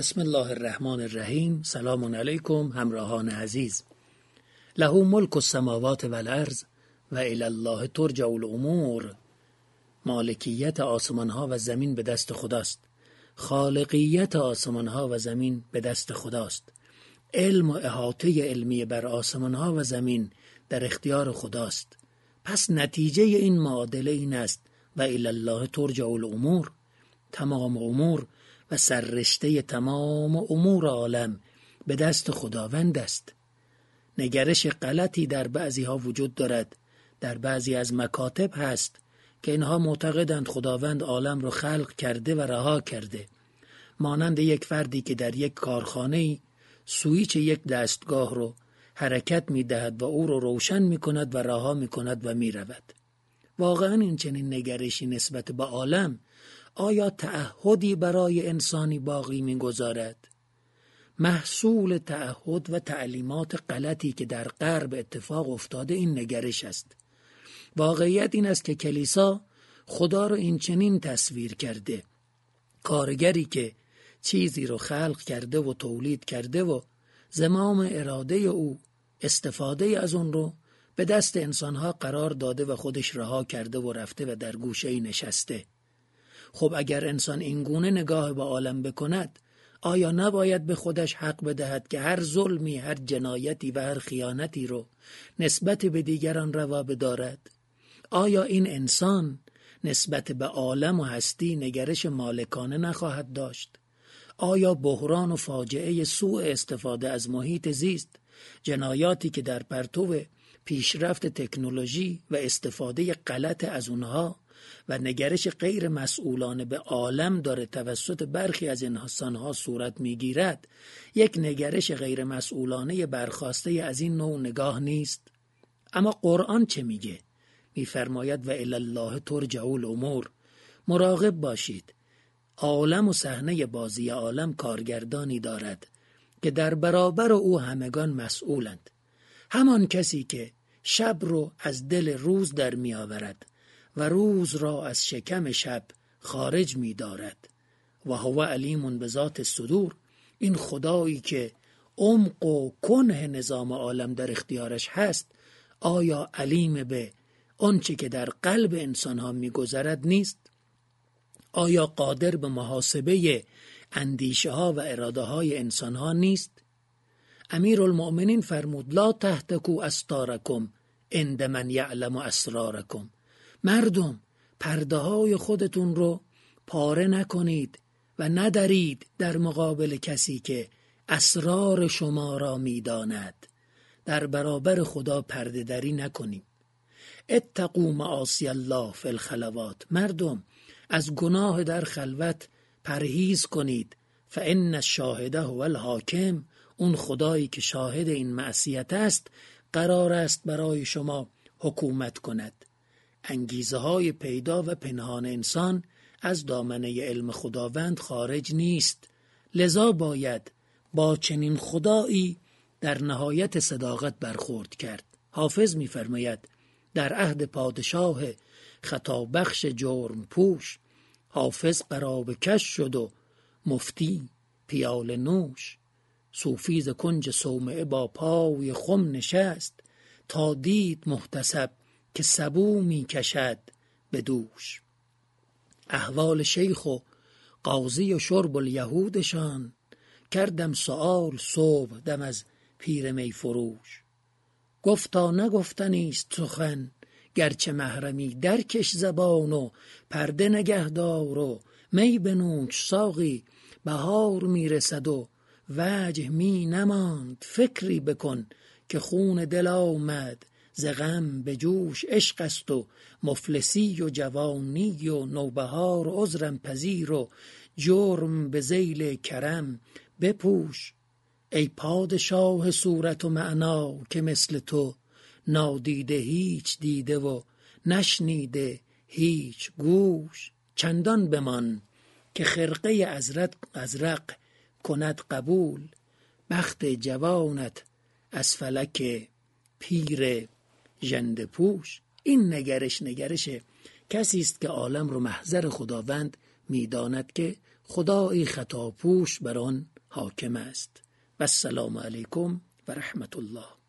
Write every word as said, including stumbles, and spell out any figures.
بسم الله الرحمن الرحیم. سلام علیکم همراهان عزیز. له ملک السماوات و الارض و الی الله ترجع الامور. مالکیت آسمان ها و زمین به دست خداست. خالقیت آسمان ها و زمین به دست خداست. علم و احاطه علمی بر آسمان ها و زمین در اختیار خداست. پس نتیجه این معادله این است و الی الله ترجع الامور. تمام امور و سررشته تمام امور عالم به دست خداوند است. نگرش غلطی در بعضی ها وجود دارد. در بعضی از مکاتب هست که اینها معتقدند خداوند عالم رو خلق کرده و رها کرده. مانند یک فردی که در یک کارخانه‌ای سویچ یک دستگاه رو حرکت می دهد و او رو روشن می کند و رها می کند و می رود. واقعا این چنین نگرشی نسبت به عالم آیا تعهدی برای انسانی باقی می‌گذارد؟ محصول تعهد و تعلیمات غلطی که در غرب اتفاق افتاده این نگرش است. واقعیت این است که کلیسا خدا رو این چنین تصویر کرده: کارگری که چیزی رو خلق کرده و تولید کرده و زمام اراده او استفاده از اون رو به دست انسانها قرار داده و خودش رها کرده و رفته و در گوشه‌ای نشسته. خب اگر انسان اینگونه نگاه به عالم بکند، آیا نباید به خودش حق بدهد که هر ظلمی، هر جنایتی و هر خیانتی رو نسبت به دیگران روا بدارد؟ آیا این انسان نسبت به عالم و هستی نگرش مالکانه نخواهد داشت؟ آیا بحران و فاجعه سوء استفاده از محیط زیست، جنایاتی که در پرتو پیشرفت تکنولوژی و استفاده غلط از اونها و نگرش غیر مسئولانه به عالم داره توسط برخی از انسانها صورت میگیرد، یک نگرش غیر مسئولانه برخاسته از این نوع نگاه نیست؟ اما قرآن چه میگه؟ میفرماید و الی الله ترجع الامور. مراقب باشید. عالم و صحنه بازی عالم کارگردانی دارد که در برابر او همگان مسئولند. همان کسی که شب رو از دل روز در می آورد و روز را از شکم شب خارج می دارد و هو علیم بذات الصدور. این خدایی که عمق و کنه نظام عالم در اختیارش هست، آیا علیم به آنچه که در قلب انسان ها می گذرد نیست؟ آیا قادر به محاسبه اندیشه ها و اراده های انسان ها نیست؟ امیرالمؤمنین فرمود لا تهتکوا استارکم عند من یعلم اسرارکم. مردم، پرده های خودتون رو پاره نکنید و ندرید در مقابل کسی که اسرار شما را میداند. در برابر خدا پرده دری نکنیم. اتقوا معاصی الله فی الخلوات. مردم، از گناه در خلوت پرهیز کنید. فان الشاهد هو الحاکم. اون خدایی که شاهد این معصیت است قرار است برای شما حکومت کند. انگیزه های پیدا و پنهان انسان از دامنه علم خداوند خارج نیست. لذا باید با چنین خدایی در نهایت صداقت برخورد کرد. حافظ می‌فرماید در عهد پادشاه خطابخش جرم پوش، حافظ قرابه کش شد و مفتی پیاله نوش. صوفی ز کنج صومعه با پای خم نشست، تا دید محتسب که سبو می کشد به دوش. احوال شیخ و قاضی و شرب الیهودشان، کردم سؤال صبح دم از پیر می فروش. گفتا نگفتنیست سخن گرچه محرمی، درکش زبان و پرده نگهدار و می بنوش ساقی. بهار می رسد و وجه می نماند، فکری بکن که خون دل آمد ز غم به جوش. عشق است و مفلسی و جوانی و نوبهار، عذرم پذیر و جرم به ذیل کرم بپوش. ای پادشاه صورت و معنا که مثل تو، نادیده هیچ دیده و نشنیده هیچ گوش. چندان بمان که خرقه ازرق ازرق کند قبول، بخت جوانت از فلک پیر ژنده پوش. این نگرش نگرش کسی است که عالم رو محضر خداوند میداند که خدایی خطاپوش بر آن حاکم است. و السلام علیکم و رحمت الله.